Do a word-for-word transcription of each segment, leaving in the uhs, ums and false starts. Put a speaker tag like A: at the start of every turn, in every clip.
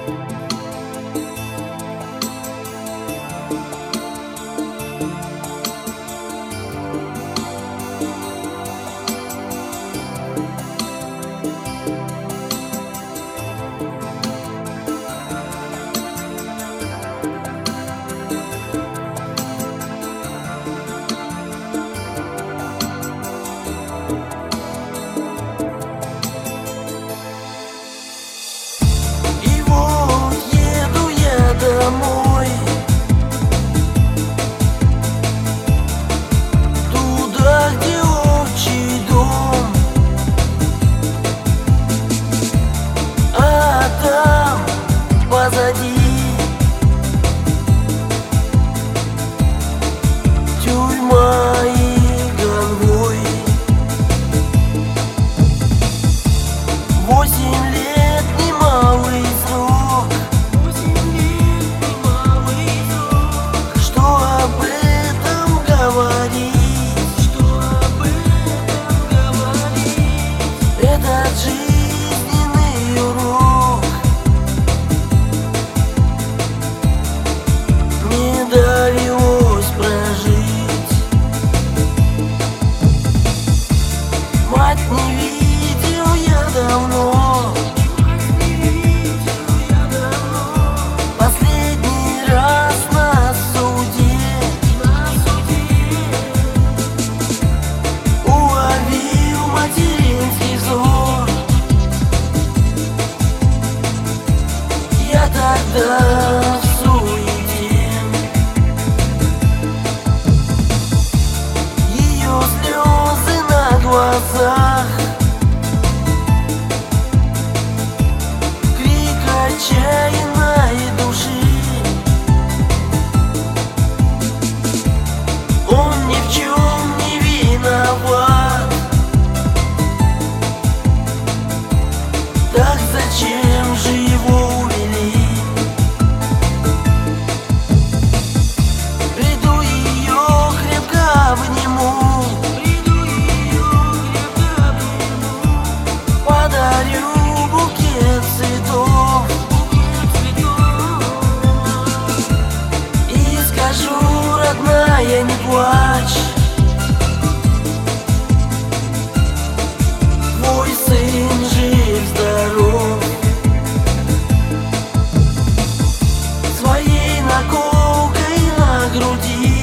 A: Домой, туда, где отчий дом, а там позади тюрьма и конвой. Восемь лет немалый срок, этот жизненный урок не довелось прожить. Мать не видел я давно, последний раз на суде уловил материнский взор. Я тогда в суете ее слезы на глазах, крик отчаянной души. Он ни в чем не виноват, так зачем же его увели? Приду ее крепко обниму, подарю букет цветов и скажу: родная, не плачь, твой сын жив-здоров. Своей наколкой на груди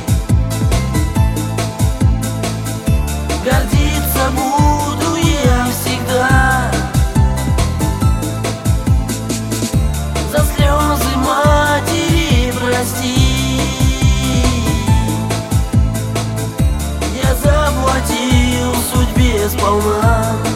A: гордиться буду я всегда. За слезы матери прости, я заплатил судьбе сполна.